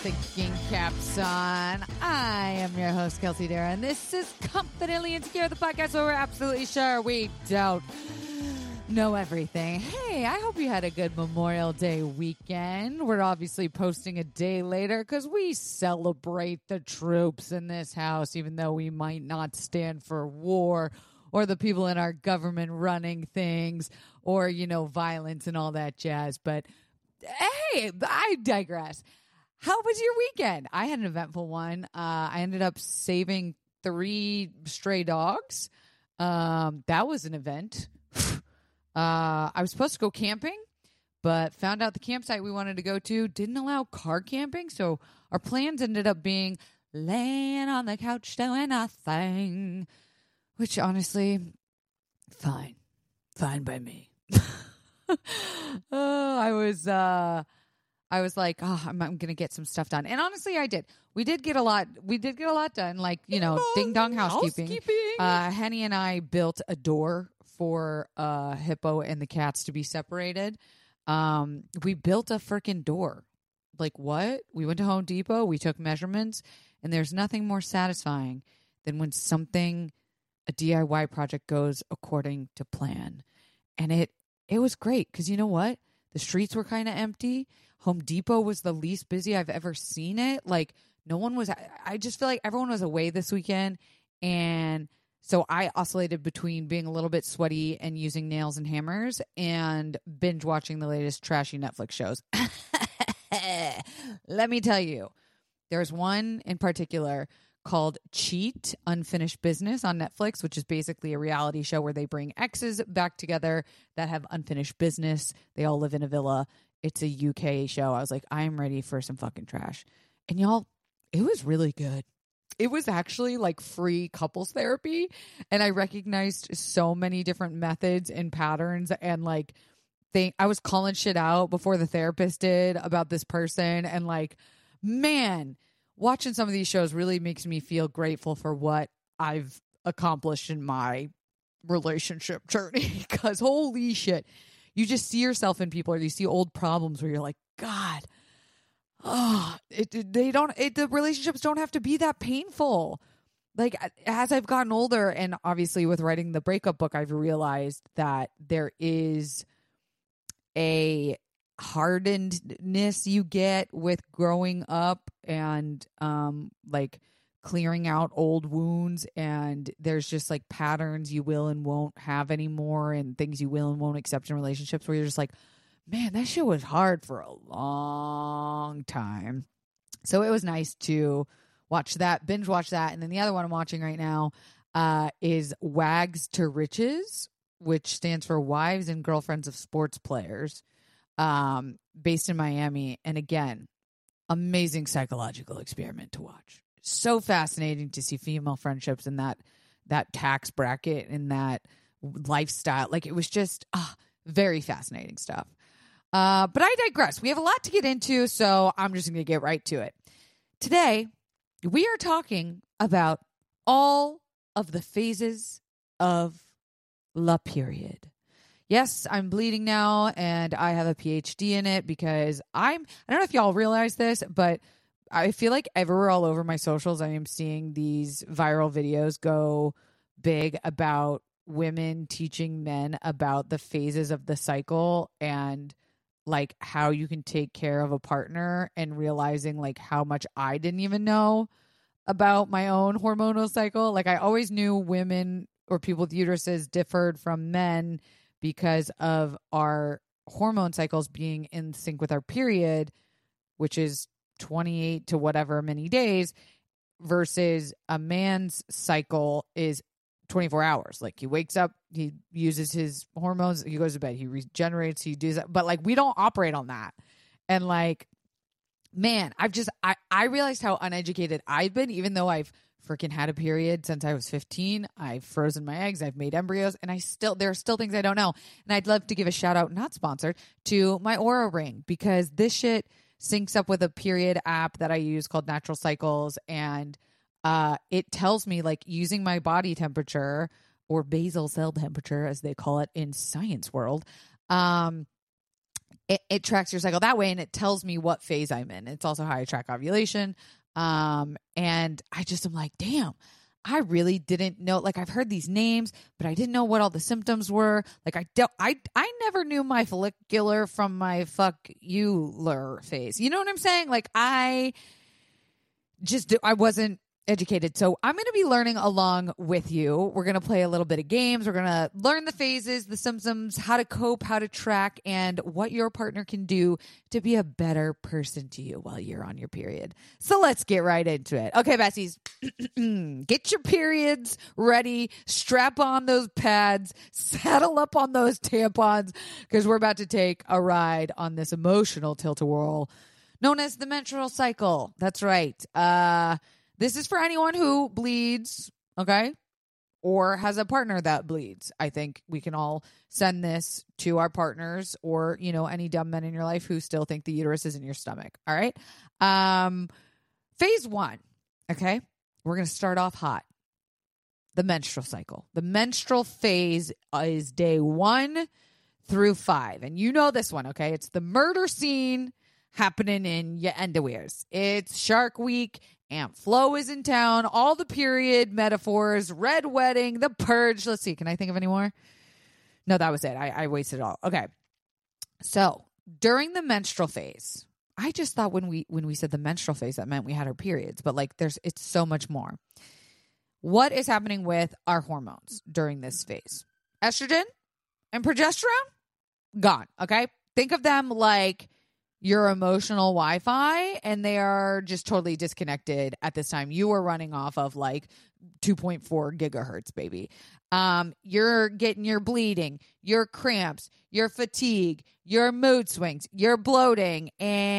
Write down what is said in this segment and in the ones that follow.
thinking caps on. I am your host, Kelsey Dara, and this is Confidently Insecure, the podcast where we're absolutely sure we don't know everything. Hey, I hope you had a good Memorial Day weekend. We're obviously posting a day later because we celebrate the troops in this house, even though we might not stand for war or the people in our government running things or, you know, violence and all that jazz. But hey, I digress. How was your weekend? I had an eventful one. I ended up saving 3 stray dogs. That was an event. I was supposed to go camping, but found out the campsite we wanted to go to didn't allow car camping. So our plans ended up being laying on the couch doing nothing, which honestly, fine by me. I was like, oh, I'm going to get some stuff done. And honestly, I did. We did get a lot done. Like, you know, ding dong housekeeping. Henny and I built a door for Hippo and the cats to be separated. We built a freaking door. Like what? We went to Home Depot. We took measurements. And there's nothing more satisfying than when a DIY project goes according to plan. And it was great because you know what? The streets were kind of empty. Home Depot was the least busy I've ever seen it. Like no one was, I just feel like everyone was away this weekend. And so I oscillated between being a little bit sweaty and using nails and hammers and binge watching the latest trashy Netflix shows. Let me tell you, there's one in particular called Cheat, Unfinished Business on Netflix, which is basically a reality show where they bring exes back together that have unfinished business. They all live in a villa. It's a UK show. I was like, I'm ready for some fucking trash. And y'all, it was really good. It was actually like free couples therapy. And I recognized so many different methods and patterns and like I was calling shit out before the therapist did about this person. And like, man, watching some of these shows really makes me feel grateful for what I've accomplished in my relationship journey. Because holy shit, you just see yourself in people or you see old problems where you're like, God, the relationships don't have to be that painful. Like as I've gotten older and obviously with writing the breakup book, I've realized that there is a hardenedness you get with growing up and like clearing out old wounds, and there's just like patterns you will and won't have anymore and things you will and won't accept in relationships where you're just like, man, that shit was hard for a long time. So it was nice to binge watch that. And then the other one I'm watching right now is Wags to Riches, which stands for Wives and Girlfriends of Sports Players, based in Miami. And again, amazing psychological experiment to watch. So fascinating to see female friendships in that tax bracket and that lifestyle. Like it was just very fascinating stuff. But I digress. We have a lot to get into, so I'm just going to get right to it. Today, we are talking about all of the phases of la period. Yes, I'm bleeding now, and I have a PhD in it because I don't know if y'all realize this, but I feel like everywhere all over my socials, I am seeing these viral videos go big about women teaching men about the phases of the cycle and like how you can take care of a partner, and realizing like how much I didn't even know about my own hormonal cycle. Like I always knew women or people with uteruses differed from men because of our hormone cycles being in sync with our period, which is 28 to whatever many days, versus a man's cycle is 24 hours. Like he wakes up, he uses his hormones, he goes to bed, he regenerates, he does that. But like we don't operate on that. And like, man, I realized how uneducated I've been, even though I've freaking had a period since I was 15. I've frozen my eggs, I've made embryos, and there are still things I don't know. And I'd love to give a shout out, not sponsored, to my Oura Ring, because this shit syncs up with a period app that I use called Natural Cycles, and it tells me like using my body temperature, or basal cell temperature as they call it in science world, it tracks your cycle that way, and it tells me what phase I'm in. It's also how I track ovulation. And I just am like, damn, I really didn't know. Like, I've heard these names, but I didn't know what all the symptoms were. Like, I never knew my follicular from my fuck you-ler phase. You know what I'm saying? Like, I wasn't educated. So I'm going to be learning along with you. We're going to play a little bit of games. We're going to learn the phases, the symptoms, how to cope, how to track, and what your partner can do to be a better person to you while you're on your period. So let's get right into it. Okay, Bessies, get your periods ready. Strap on those pads. Saddle up on those tampons, because we're about to take a ride on this emotional tilt-a-whirl known as the menstrual cycle. That's right. This is for anyone who bleeds, okay, or has a partner that bleeds. I think we can all send this to our partners, or, you know, any dumb men in your life who still think the uterus is in your stomach. All right. Phase 1. Okay. We're going to start off hot. The menstrual cycle. The menstrual phase is day 1 through 5. And you know this one, okay? It's the murder scene happening in your underwears. It's Shark Week. Aunt Flo is in town. All the period metaphors. Red wedding. The purge. Let's see. Can I think of any more? No, that was it. I wasted it all. Okay. So during the menstrual phase, I just thought when we said the menstrual phase, that meant we had our periods. But like, it's so much more. What is happening with our hormones during this phase? Estrogen and progesterone? Gone. Okay. Think of them like your emotional Wi-Fi, and they are just totally disconnected at this time. You are running off of like 2.4 gigahertz, baby. You're getting your bleeding, your cramps, your fatigue, your mood swings, your bloating.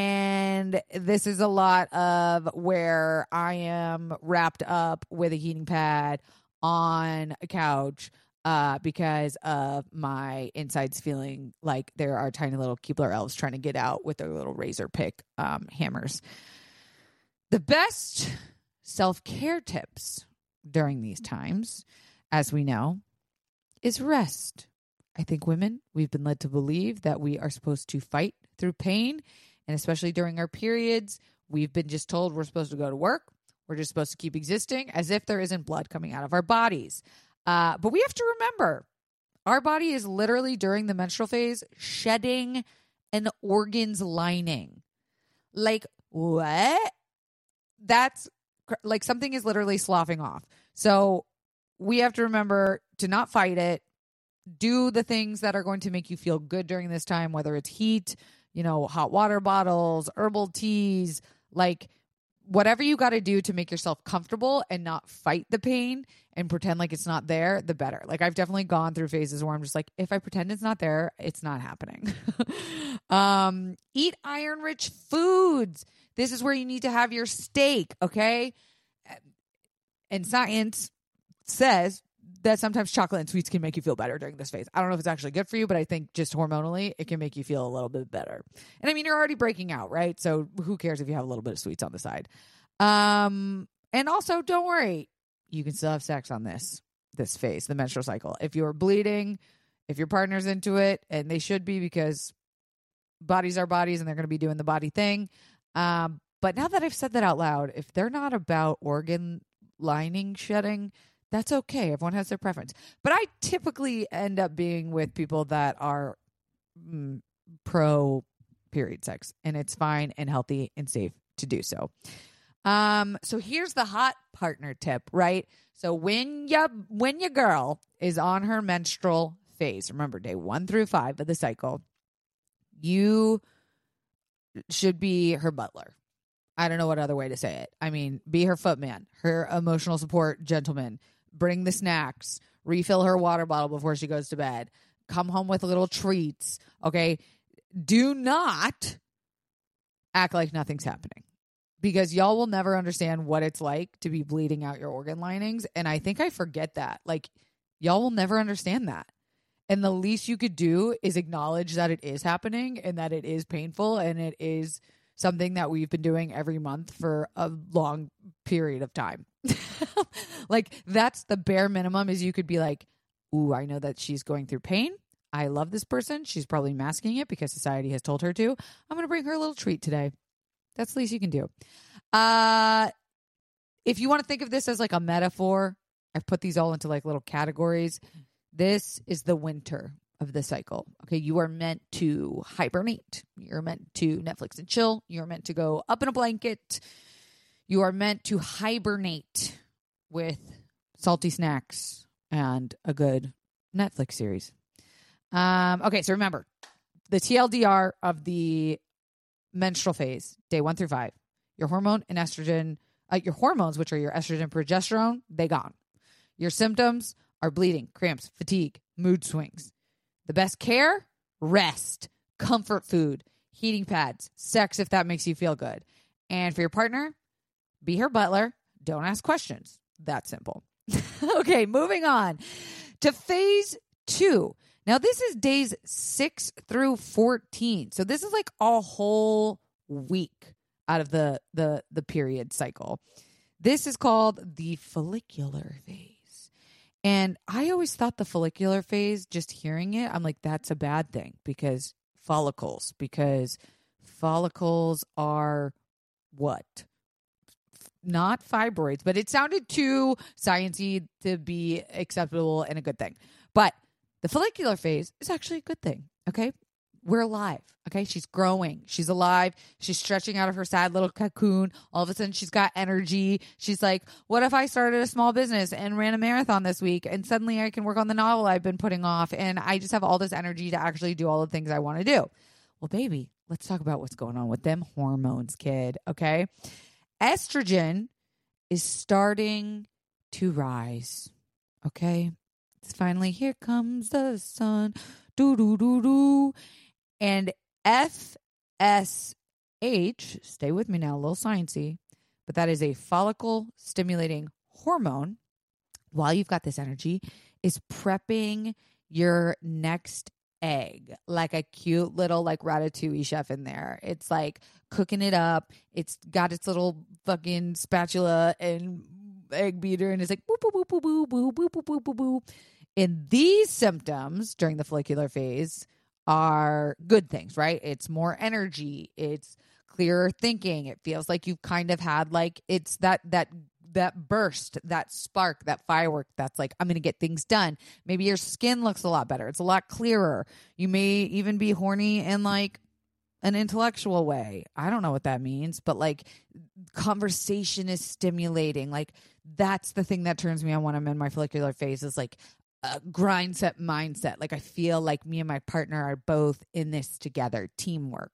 And this is a lot of where I am wrapped up with a heating pad on a couch, because of my insides feeling like there are tiny little Keebler elves trying to get out with their little razor pick hammers. The best self-care tips during these times, as we know, is rest. I think women, we've been led to believe that we are supposed to fight through pain, and especially during our periods, we've been just told we're supposed to go to work. We're just supposed to keep existing as if there isn't blood coming out of our bodies. But we have to remember, our body is literally during the menstrual phase shedding an organ's lining. Like, what? That's like something is literally sloughing off. So we have to remember to not fight it. Do the things that are going to make you feel good during this time, whether it's heat, you know, hot water bottles, herbal teas, like whatever you got to do to make yourself comfortable and not fight the pain and pretend like it's not there, the better. Like, I've definitely gone through phases where I'm just like, if I pretend it's not there, it's not happening. Eat iron-rich foods. This is where you need to have your steak, okay? And science says that sometimes chocolate and sweets can make you feel better during this phase. I don't know if it's actually good for you, but I think just hormonally, it can make you feel a little bit better. And I mean, you're already breaking out, right? So who cares if you have a little bit of sweets on the side? And also, don't worry. You can still have sex on this phase, the menstrual cycle. If you're bleeding, if your partner's into it, and they should be, because bodies are bodies and they're going to be doing the body thing. But now that I've said that out loud, if they're not about organ lining shedding, that's okay. Everyone has their preference. But I typically end up being with people that are pro period sex, and it's fine and healthy and safe to do so. So here's the hot partner tip, right? So when your girl is on her menstrual phase, remember day 1 through 5 of the cycle, you should be her butler. I don't know what other way to say it. I mean, be her footman, her emotional support gentleman. Bring the snacks, refill her water bottle before she goes to bed, come home with little treats, okay? Do not act like nothing's happening, because y'all will never understand what it's like to be bleeding out your organ linings. And I think I forget that. Like, y'all will never understand that. And the least you could do is acknowledge that it is happening and that it is painful and it is something that we've been doing every month for a long period of time. Like, that's the bare minimum, is you could be like, ooh, I know that she's going through pain. I love this person. She's probably masking it because society has told her to. I'm going to bring her a little treat today. That's the least you can do. If you want to think of this as like a metaphor, I've put these all into like little categories. This is the winter of the cycle. Okay, you are meant to hibernate. You're meant to Netflix and chill. You're meant to go up in a blanket. You are meant to hibernate with salty snacks and a good Netflix series. Okay, so remember, the TLDR of the menstrual phase, day 1 through 5, your hormone and estrogen, your hormones, which are your estrogen and progesterone, they gone. Your symptoms are bleeding, cramps, fatigue, mood swings. The best care, rest, comfort food, heating pads, sex if that makes you feel good. And for your partner, be her butler. Don't ask questions. That simple. Okay, moving on to phase 2. Now, this is days 6 through 14. So this is like a whole week out of the period cycle. This is called the follicular phase. And I always thought the follicular phase, just hearing it, I'm like, that's a bad thing because follicles are what? Not fibroids, but it sounded too sciencey to be acceptable and a good thing. But the follicular phase is actually a good thing, okay? We're alive, okay? She's growing. She's alive. She's stretching out of her sad little cocoon. All of a sudden, she's got energy. She's like, what if I started a small business and ran a marathon this week and suddenly I can work on the novel I've been putting off and I just have all this energy to actually do all the things I want to do? Well, baby, let's talk about what's going on with them hormones, kid, okay? Estrogen is starting to rise, okay? It's finally, here comes the sun, do-do-do-do. And FSH, stay with me now, a little sciencey, but that is a follicle-stimulating hormone, while you've got this energy, is prepping your next egg, like a cute little like ratatouille chef in there. It's like cooking it up. It's got its little fucking spatula and egg beater, and it's like boop, boop, boop, boop, boop, boop, boop, boop, boop, boop. And these symptoms during the follicular phase are good things, right? It's more energy. It's clearer thinking. It feels like you've kind of had like, it's that burst, that spark, that firework that's like, I'm going to get things done. Maybe your skin looks a lot better. It's a lot clearer. You may even be horny in like an intellectual way. I don't know what that means, but like conversation is stimulating. Like that's the thing that turns me on when I'm in my follicular phase, is like a grind set mindset. Like I feel like me and my partner are both in this together, teamwork.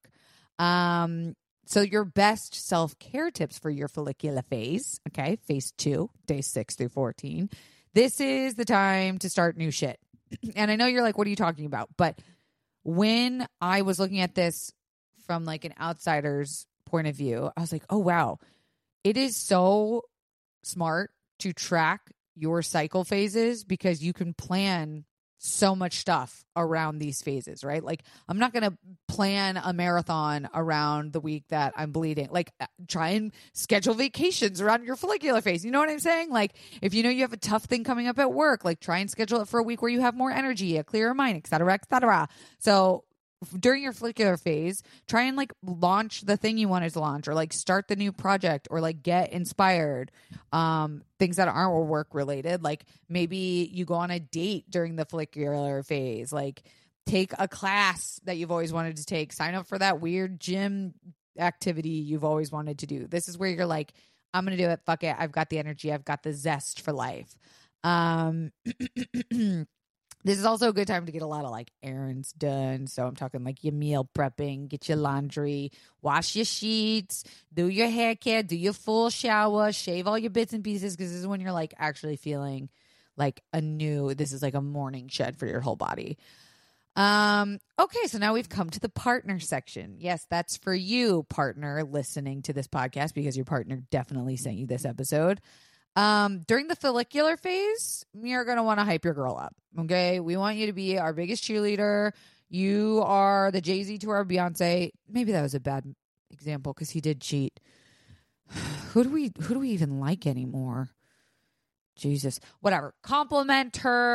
So your best self-care tips for your follicular phase, okay, phase 2, days 6 through 14. This is the time to start new shit. And I know you're like, what are you talking about? But when I was looking at this from like an outsider's point of view, I was like, oh, wow. It is so smart to track your cycle phases because you can plan so much stuff around these phases, right? Like I'm not going to plan a marathon around the week that I'm bleeding. Like try and schedule vacations around your follicular phase. You know what I'm saying? Like if you know you have a tough thing coming up at work, like try and schedule it for a week where you have more energy, a clearer mind, et cetera, et cetera. So during your follicular phase, try and like launch the thing you wanted to launch, or like start the new project, or like get inspired. Things that aren't work related, like maybe you go on a date during the follicular phase, like take a class that you've always wanted to take, sign up for that weird gym activity you've always wanted to do. This is where you're like, I'm going to do it. Fuck it. I've got the energy. I've got the zest for life. This is also a good time to get a lot of like errands done. So I'm talking like your meal prepping, get your laundry, wash your sheets, do your hair care, do your full shower, shave all your bits and pieces, because this is when you're like actually feeling like this is like a morning shed for your whole body. Okay, so now we've come to the partner section. Yes, that's for you, partner, listening to this podcast, because your partner definitely sent you this episode. During the follicular phase, you're going to want to hype your girl up. Okay. We want you to be our biggest cheerleader. You are the Jay-Z to our Beyonce. Maybe that was a bad example because he did cheat. Who do we even like anymore? Jesus, whatever. Compliment her,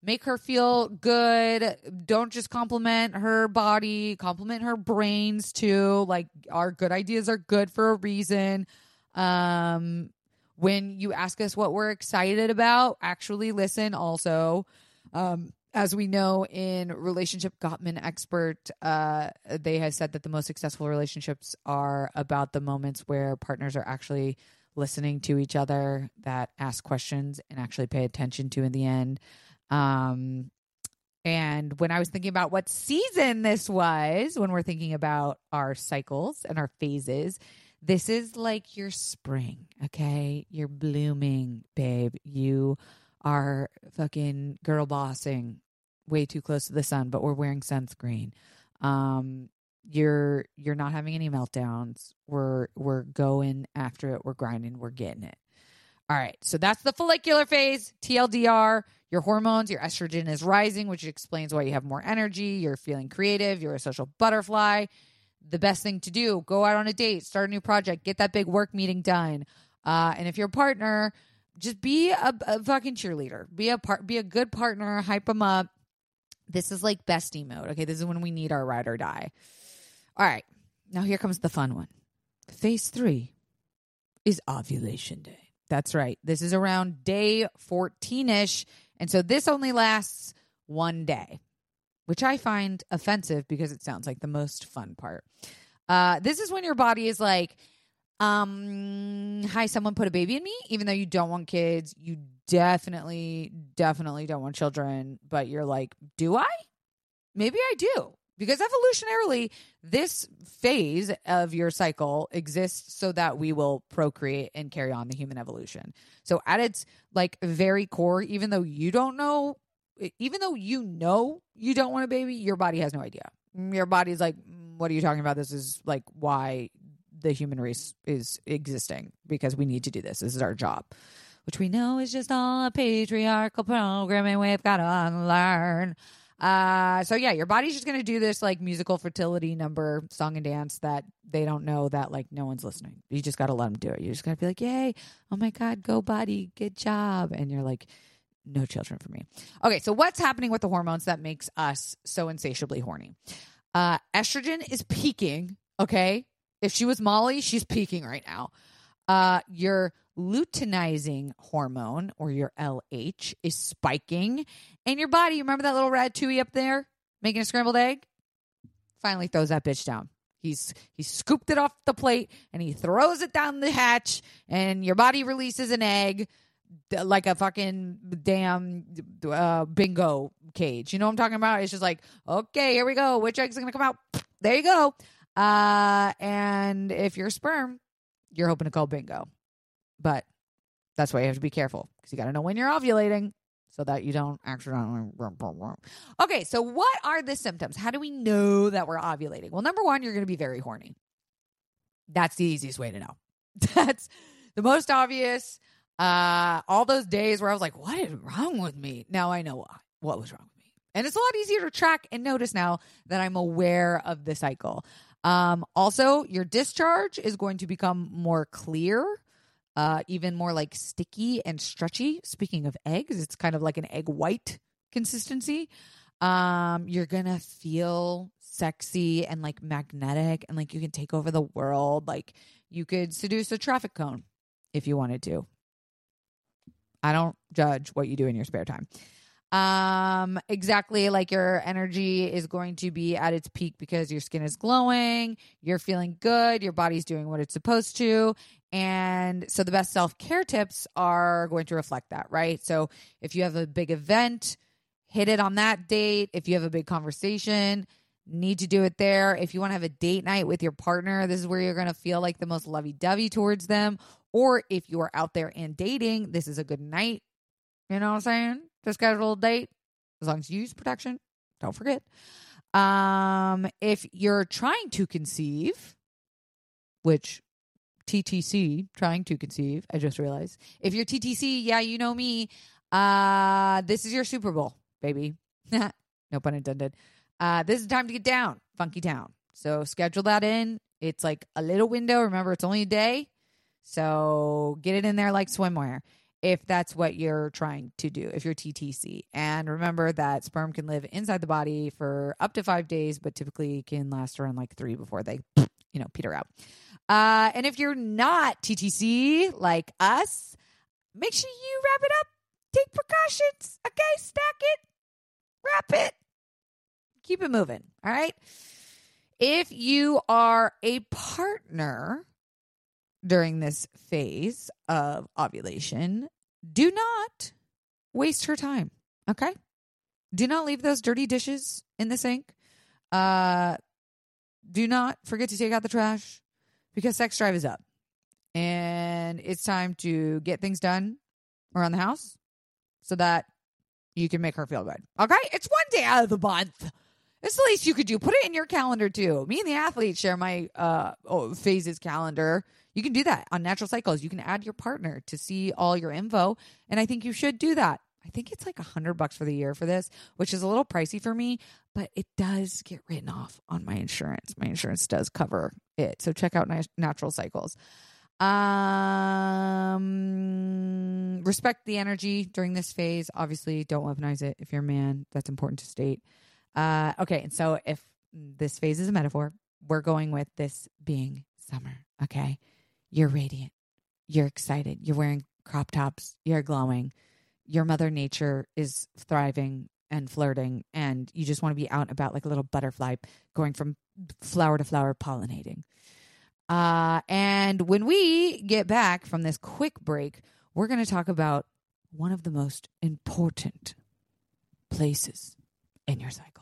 Make her feel good. Don't just compliment her body, compliment her brains too. Like, our good ideas are good for a reason. When you ask us what we're excited about, actually listen also. As we know in Relationship Gottman Expert, they have said that the most successful relationships are about the moments where partners are actually listening to each other, that ask questions and actually pay attention to in the end. And when I was thinking about what season this was, when we're thinking about our cycles and our phases, this is like your spring, okay? You're blooming, babe. You are fucking girl bossing way too close to the sun, but we're wearing sunscreen. You're not having any meltdowns. We're going after it. We're grinding. We're getting it. All right. So that's the follicular phase, TLDR. Your hormones, your estrogen is rising, which explains why you have more energy. You're feeling creative. You're a social butterfly. The best thing to do, go out on a date, start a new project, get that big work meeting done. And if you're a partner, just be a fucking cheerleader. Be a good partner. Hype them up. This is like bestie mode. Okay, this is when we need our ride or die. All right, now here comes the fun one. Phase 3 is ovulation day. That's right. This is around day 14-ish. And so this only lasts one day, which I find offensive because it sounds like the most fun part. This is when your body is like, hi, someone put a baby in me, even though you don't want kids. You definitely don't want children, but you're like, do I? Maybe I do. Because evolutionarily, this phase of your cycle exists so that we will procreate and carry on the human evolution. So at its like very core, even though you know you don't want a baby, your body has no idea. Your body's like, what are you talking about? This is like why the human race is existing, because we need to do this. This is our job, which we know is just all a patriarchal programming we've got to unlearn. So yeah, your body's just going to do this like musical fertility number, song and dance that they don't know that like no one's listening. You just got to let them do it. You just got to be like, yay, oh my God, go body, good job. And you're like, no children for me. Okay, so what's happening with the hormones that makes us so insatiably horny? Estrogen is peaking, okay? If she was Molly, she's peaking right now. Your luteinizing hormone, or your LH, is spiking. And your body, remember that little ratatouille up there making a scrambled egg? Finally throws that bitch down. He's scooped it off the plate and he throws it down the hatch, and your body releases an egg like a fucking damn bingo cage. You know what I'm talking about? It's just like, okay, here we go. Which egg's going to come out? There you go. And if you're sperm, you're hoping to call bingo. But that's why you have to be careful, because you got to know when you're ovulating so that you don't accidentally. Okay, so what are the symptoms? How do we know that we're ovulating? Well, number one, you're going to be very horny. That's the easiest way to know. That's the most obvious. All those days where I was like, what is wrong with me? Now I know what was wrong with me. And it's a lot easier to track and notice now that I'm aware of the cycle. Also, your discharge is going to become more clear, even more like sticky and stretchy. Speaking of eggs, it's kind of like an egg white consistency. You're going to feel sexy and like magnetic, and like you can take over the world. Like you could seduce a traffic cone if you wanted to. I don't judge what you do in your spare time. Exactly, like your energy is going to be at its peak because your skin is glowing, you're feeling good, your body's doing what it's supposed to. And so the best self-care tips are going to reflect that, right? So if you have a big event, hit it on that date. If you have a big conversation, need to do it there. If you want to have a date night with your partner, this is where you're going to feel like the most lovey-dovey towards them. Or if you are out there and dating, this is a good night. You know what I'm saying? To schedule a date, as long as you use protection. Don't forget. If you're trying to conceive, which TTC, trying to conceive, I just realized. If you're TTC, yeah, you know me. This is your Super Bowl, baby. No pun intended. This is time to get down, funky town. So schedule that in. It's like a little window. Remember, it's only a day. So get it in there like swimwear. if that's what you're trying to do, if you're TTC. And remember that sperm can live inside the body for up to 5 days, but typically can last around like 3 before they, peter out. And if you're not TTC like us, make sure you wrap it up. Take precautions. Okay, stack it, wrap it, keep it moving. All right. If you are a partner during this phase of ovulation, do not waste her time. Okay. Do not leave those dirty dishes in the sink. Do not forget to take out the trash, because sex drive is up and it's time to get things done around the house so that you can make her feel good. Okay. It's one day out of the month. It's the least you could do. Put it in your calendar too. Me and the athletes share my phases calendar. You can do that on Natural Cycles. You can add your partner to see all your info. And I think you should do that. I think it's like $100 for the year for this, which is a little pricey for me, but it does get written off on my insurance. My insurance does cover it. So check out Natural Cycles. Respect the energy during this phase. Obviously, don't weaponize it. If you're a man, that's important to state. Okay. And so if this phase is a metaphor, we're going with this being summer. Okay. You're radiant. You're excited. You're wearing crop tops. You're glowing. Your mother nature is thriving and flirting, and you just want to be out and about like a little butterfly going from flower to flower pollinating. And when we get back from this quick break, we're going to talk about one of the most important places in your cycle.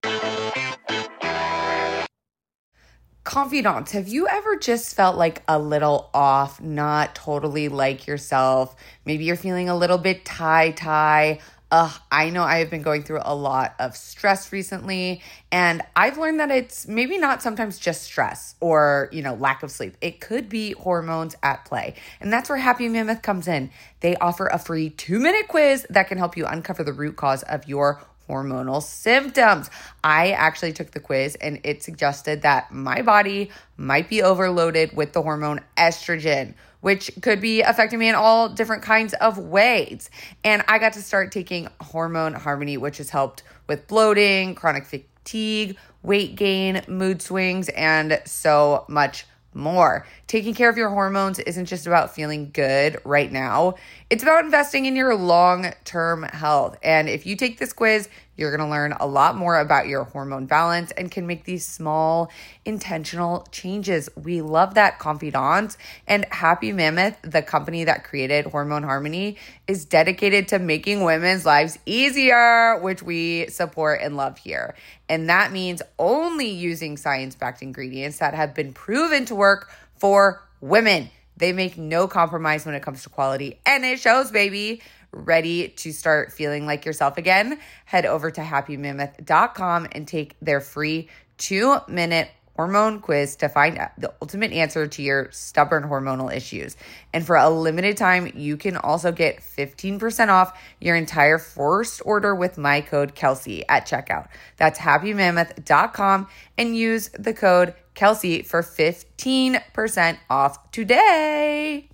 Confidants, have you ever just felt like a little off, not totally like yourself? Maybe you're feeling a little bit tie. I know I have been going through a lot of stress recently, and I've learned that it's maybe not sometimes just stress or, lack of sleep. It could be hormones at play. And that's where Happy Mammoth comes in. They offer a free 2-minute quiz that can help you uncover the root cause of your hormonal symptoms. I actually took the quiz and it suggested that my body might be overloaded with the hormone estrogen, which could be affecting me in all different kinds of ways. And I got to start taking Hormone Harmony, which has helped with bloating, chronic fatigue, weight gain, mood swings, and so much more. Taking care of your hormones isn't just about feeling good right now. It's about investing in your long-term health. And if you take this quiz, you're going to learn a lot more about your hormone balance and can make these small, intentional changes. We love that, Confidants. And Happy Mammoth, the company that created Hormone Harmony, is dedicated to making women's lives easier, which we support and love here. And that means only using science-backed ingredients that have been proven to work for women. They make no compromise when it comes to quality, and it shows, baby. Ready to start feeling like yourself again? Head over to happymammoth.com and take their free 2-minute hormone quiz to find out the ultimate answer to your stubborn hormonal issues. And for a limited time, you can also get 15% off your entire first order with my code Kelsey at checkout. That's happymammoth.com and use the code Kelsey for 15% off today.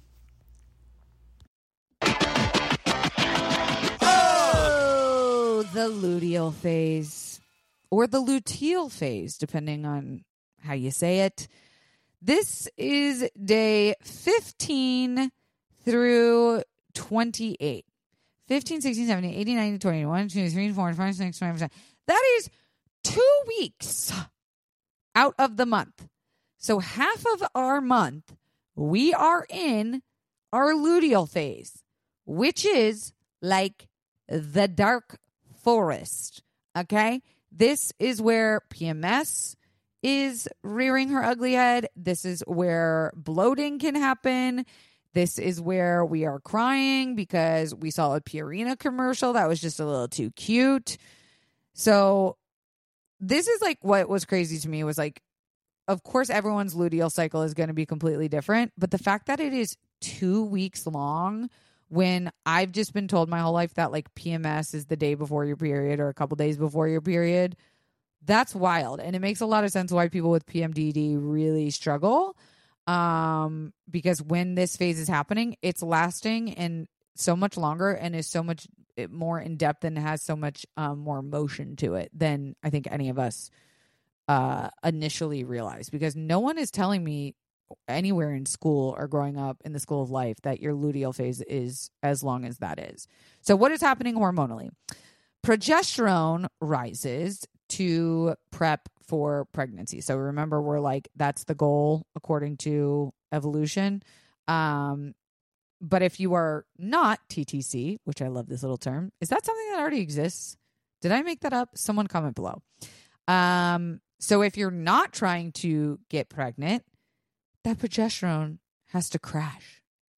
The luteal phase, or the luteal phase, depending on how you say it. This is day 15 through 28. 15, 16, 17, 18, 19, 20, 1, 2, 3, 4, 5, 6, 7, 8. That is 2 weeks out of the month. So half of our month, we are in our luteal phase, which is like the dark forest. Okay. This is where PMS is rearing her ugly head. This is where bloating can happen. This is where we are crying because we saw a Purina commercial that was just a little too cute. So this is like what was crazy to me was like, of course, everyone's luteal cycle is going to be completely different. But the fact that it is 2 weeks long, when I've just been told my whole life that like PMS is the day before your period or a couple days before your period, that's wild. And it makes a lot of sense why people with PMDD really struggle. Because when this phase is happening, it's lasting and so much longer and is so much more in depth and has so much more emotion to it than I think any of us initially realized, because no one is telling me anywhere in school or growing up in the school of life that your luteal phase is as long as that is. So what is happening hormonally? Progesterone rises to prep for pregnancy. So remember, we're like, that's the goal according to evolution. But if you are not TTC, which I love this little term, is that something that already exists? Did I make that up? Someone comment below. So if you're not trying to get pregnant, that progesterone has to crash.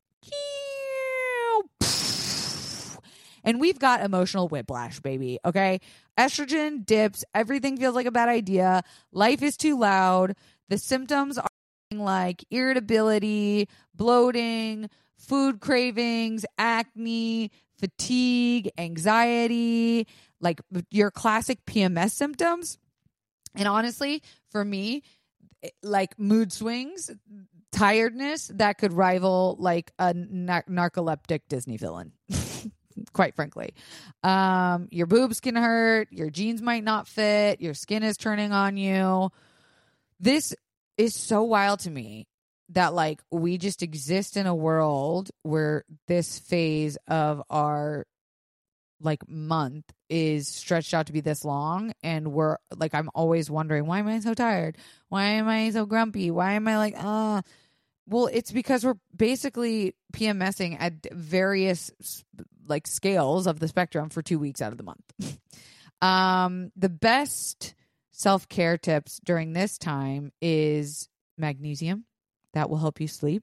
And we've got emotional whiplash, baby. Okay. Estrogen dips. Everything feels like a bad idea. Life is too loud. The symptoms are like irritability, bloating, food cravings, acne, fatigue, anxiety, like your classic PMS symptoms. And honestly, for me, like mood swings, tiredness that could rival like a narcoleptic Disney villain. Quite frankly, your boobs can hurt, your jeans might not fit, your skin is turning on you. This is so wild to me that like we just exist in a world where this phase of our like month is stretched out to be this long, and we're like, I'm always wondering, why am I so tired? Why am I so grumpy? Why am I like, well, it's because we're basically PMSing at various like scales of the spectrum for 2 weeks out of the month. The best self-care tips during this time is magnesium. That will help you sleep.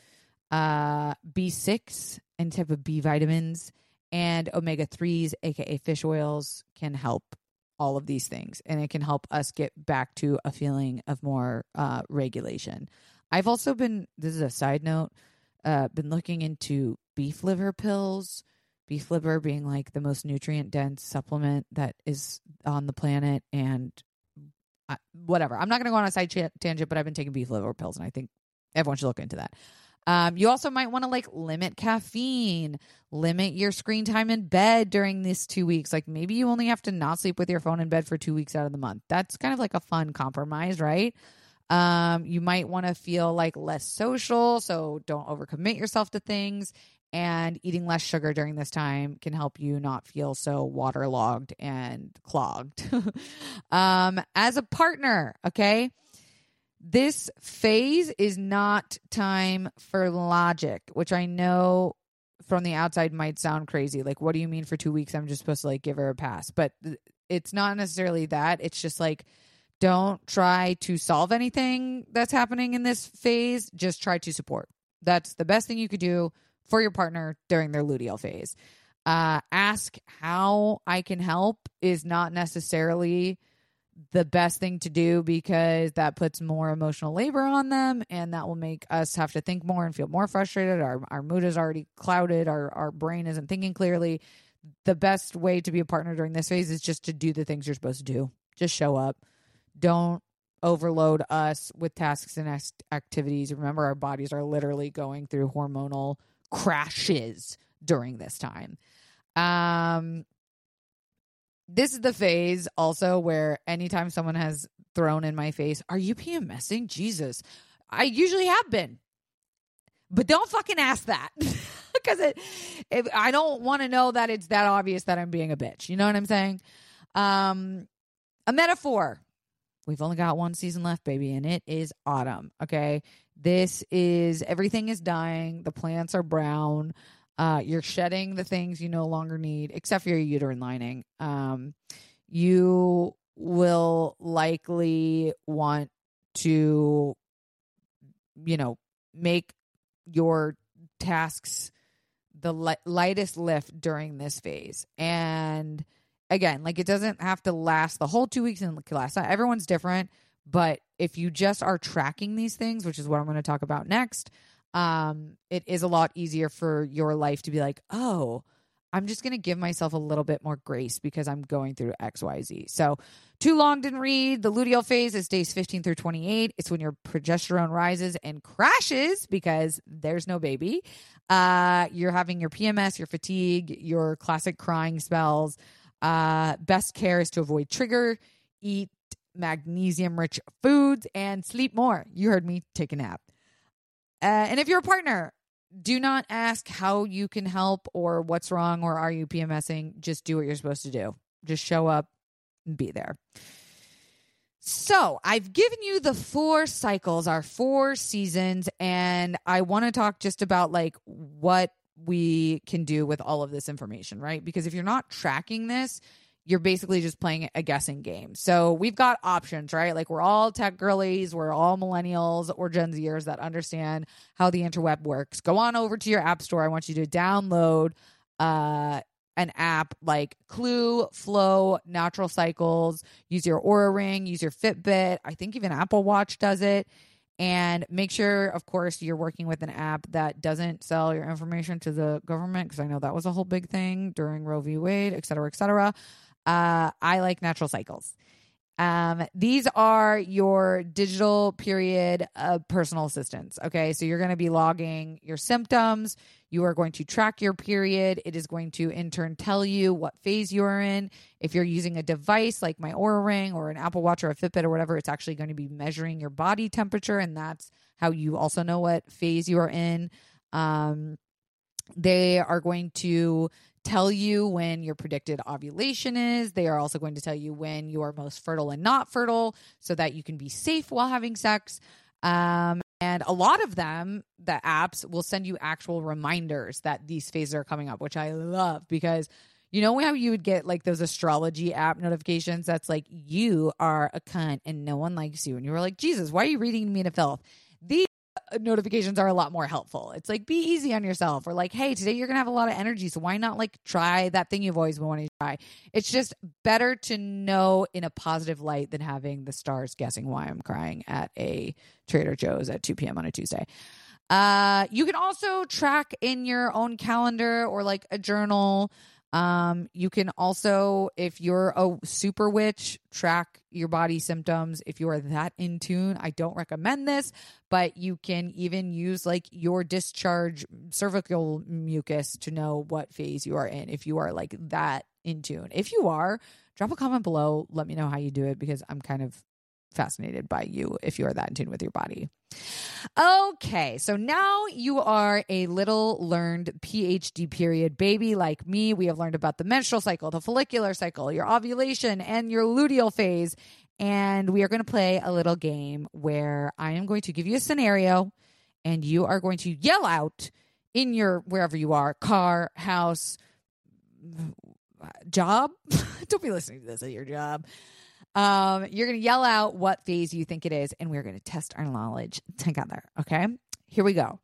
B6 and type of B vitamins and omega-3s, aka fish oils, can help all of these things. And it can help us get back to a feeling of more regulation. I've also been, this is a side note, been looking into beef liver pills. Beef liver being like the most nutrient dense supplement that is on the planet. And whatever. I'm not going to go on a side tangent, but I've been taking beef liver pills, and I think everyone should look into that. You also might want to like limit caffeine, limit your screen time in bed during this 2 weeks. Like maybe you only have to not sleep with your phone in bed for 2 weeks out of the month. That's kind of like a fun compromise, right? You might want to feel like less social, so don't overcommit yourself to things. And eating less sugar during this time can help you not feel so waterlogged and clogged. As a partner, okay, this phase is not time for logic, which I know from the outside might sound crazy. Like, what do you mean for 2 weeks? I'm just supposed to like give her a pass. But it's not necessarily that. It's just like, don't try to solve anything that's happening in this phase. Just try to support. That's the best thing you could do for your partner during their luteal phase. Ask how I can help is not necessarily the best thing to do, because that puts more emotional labor on them, and that will make us have to think more and feel more frustrated. Our mood is already clouded. Our brain isn't thinking clearly. The best way to be a partner during this phase is just to do the things you're supposed to do. Just show up. Don't overload us with tasks and activities. Remember, our bodies are literally going through hormonal crashes during this time. This is the phase also where anytime someone has thrown in my face, are you PMSing? Jesus, I usually have been, but don't fucking ask that because I don't want to know that it's that obvious that I'm being a bitch. You know what I'm saying? A metaphor. We've only got one season left, baby, and it is autumn. Okay. This is, everything is dying. The plants are brown. You're shedding the things you no longer need, except for your uterine lining. You will likely want to, make your tasks the lightest lift during this phase. And again, like, it doesn't have to last the whole 2 weeks in class. Everyone's different. But if you just are tracking these things, which is what I'm going to talk about next, it is a lot easier for your life to be like, oh, I'm just going to give myself a little bit more grace because I'm going through XYZ. So too long didn't read. The luteal phase is days 15 through 28. It's when your progesterone rises and crashes because there's no baby. You're having your PMS, your fatigue, your classic crying spells. Best care is to avoid trigger, eat magnesium-rich foods, and sleep more. You heard me, take a nap. And if you're a partner, do not ask how you can help or what's wrong or are you PMSing. Just do what you're supposed to do. Just show up and be there. So I've given you the 4 cycles, our 4 seasons, and I want to talk just about like what we can do with all of this information, right? Because if you're not tracking this, you're basically just playing a guessing game. So we've got options, right? Like we're all tech girlies, we're all millennials or Gen Zers that understand how the interweb works. Go on over to your app store. I want you to download an app like Clue, Flow, Natural Cycles. Use your Oura Ring, use your Fitbit. I think even Apple Watch does it. And make sure, of course, you're working with an app that doesn't sell your information to the government, because I know that was a whole big thing during Roe v. Wade, et cetera, et cetera. I like Natural Cycles. These are your digital period personal assistants. Okay. So you're going to be logging your symptoms. You are going to track your period. It is going to in turn tell you what phase you are in. If you're using a device like my Oura Ring or an Apple Watch or a Fitbit or whatever, it's actually going to be measuring your body temperature. And that's how you also know what phase you are in. They are going to tell you when your predicted ovulation is. They are also going to tell you when you are most fertile and not fertile so that you can be safe while having sex. And a lot of them, the apps, will send you actual reminders that these phases are coming up, which I love because you know how you would get like those astrology app notifications that's like, you are a cunt and no one likes you. And you were like, Jesus, why are you reading me to filth? These notifications are a lot more helpful. It's like, be easy on yourself, or like, hey, today you're gonna have a lot of energy, so why not like try that thing you've always been wanting to try. It's just better to know in a positive light than having the stars guessing why I'm crying at a Trader Joe's at 2 p.m. on a Tuesday. You can also track in your own calendar or like a journal. You can also, if you're a super witch, track your body symptoms. If you are that in tune, I don't recommend this, but you can even use like your discharge cervical mucus to know what phase you are in. If you are like that in tune, if you are, drop a comment below. Let me know how you do it because I'm kind of fascinated by you if you are that in tune with your body. Okay, so now you are a little learned PhD period baby like me. We have learned about the menstrual cycle, the follicular cycle, your ovulation, and your luteal phase. And we are going to play a little game where I am going to give you a scenario and you are going to yell out in your, wherever you are, car, house, job. Don't be listening to this at your job. You're going to yell out what phase you think it is, and we're going to test our knowledge together. Okay, here we go.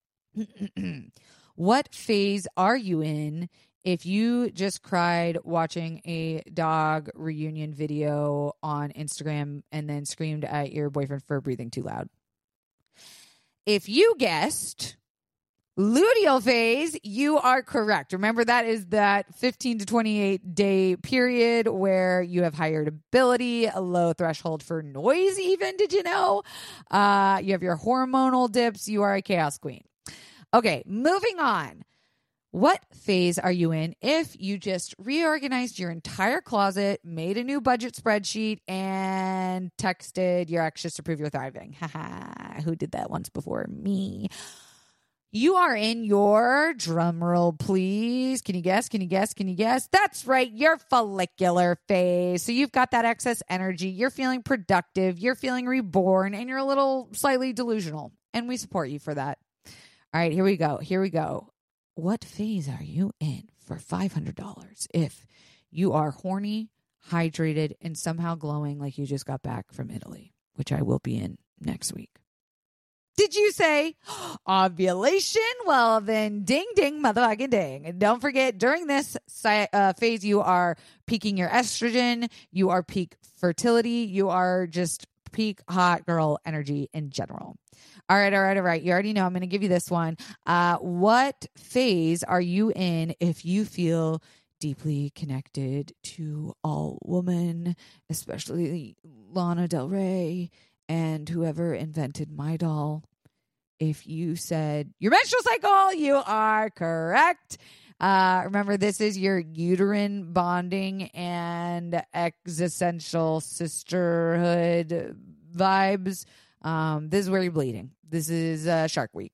What phase are you in if you just cried watching a dog reunion video on Instagram and then screamed at your boyfriend for breathing too loud? If you guessed luteal phase, you are correct. Remember, that is that 15 to 28 day period where you have higher irritability, a low threshold for noise even. Did you know? You have your hormonal dips. You are a chaos queen. Okay, moving on. What phase are you in if you just reorganized your entire closet, made a new budget spreadsheet, and texted your ex just to prove you're thriving? Haha, who did that once before? Me. You are in your, drum roll please, can you guess? That's right, your follicular phase. So you've got that excess energy, you're feeling productive, you're feeling reborn, and you're a little slightly delusional. And we support you for that. All right, here we go. What phase are you in for $500 if you are horny, hydrated, and somehow glowing like you just got back from Italy, which I will be in next week? Did you say ovulation? Well, then ding, ding, motherfucking ding. And don't forget, during this phase, you are peaking your estrogen. You are peak fertility. You are just just peak hot girl energy in general. All right. You already know I'm going to give you this one. What phase are you in if you feel deeply connected to all woman, especially Lana Del Rey and whoever invented My Doll? If you said your menstrual cycle, you are correct. Remember, this is your uterine bonding and existential sisterhood vibes. This is where you're bleeding. This is Shark Week.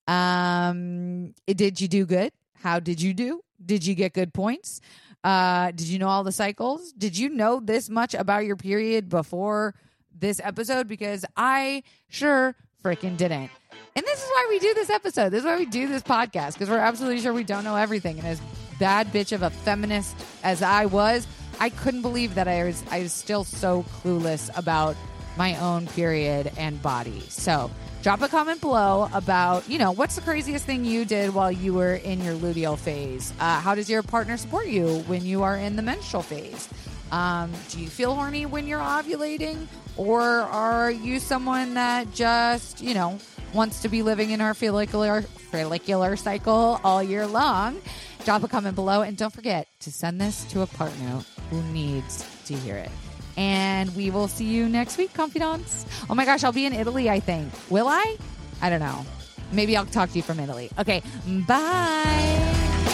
Did you do good? How did you do? Did you get good points? Did you know all the cycles? Did you know this much about your period before this episode? Because I sure freaking didn't. And this is why we do this episode. This is why we do this podcast, because we're absolutely sure we don't know everything. And as bad bitch of a feminist as I was, I couldn't believe that I was still so clueless about my own period and body. So drop a comment below about, what's the craziest thing you did while you were in your luteal phase? How does your partner support you when you are in the menstrual phase? Do you feel horny when you're ovulating? Or are you someone that just, wants to be living in our follicular cycle all year long? Drop a comment below, and don't forget to send this to a partner who needs to hear it. And we will see you next week, confidants. Oh my gosh, I'll be in Italy, I think. Will I? I don't know. Maybe I'll talk to you from Italy. Okay, bye.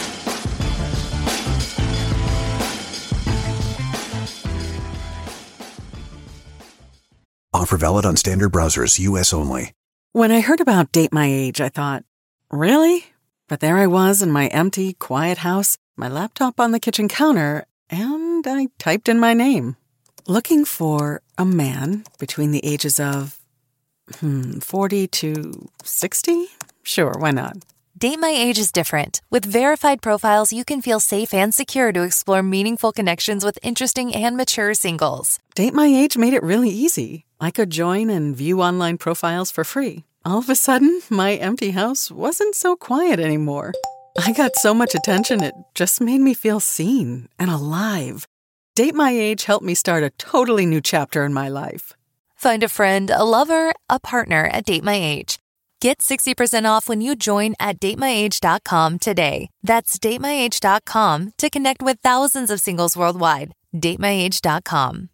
Offer valid on standard browsers, US only. When I heard about Date My Age, I thought, really? But there I was in my empty, quiet house, my laptop on the kitchen counter, and I typed in my name. Looking for a man between the ages of 40 to 60? Sure, why not? Date My Age is different. With verified profiles, you can feel safe and secure to explore meaningful connections with interesting and mature singles. Date My Age made it really easy. I could join and view online profiles for free. All of a sudden, my empty house wasn't so quiet anymore. I got so much attention, it just made me feel seen and alive. Date My Age helped me start a totally new chapter in my life. Find a friend, a lover, a partner at Date My Age. Get 60% off when you join at datemyage.com today. That's datemyage.com to connect with thousands of singles worldwide. datemyage.com.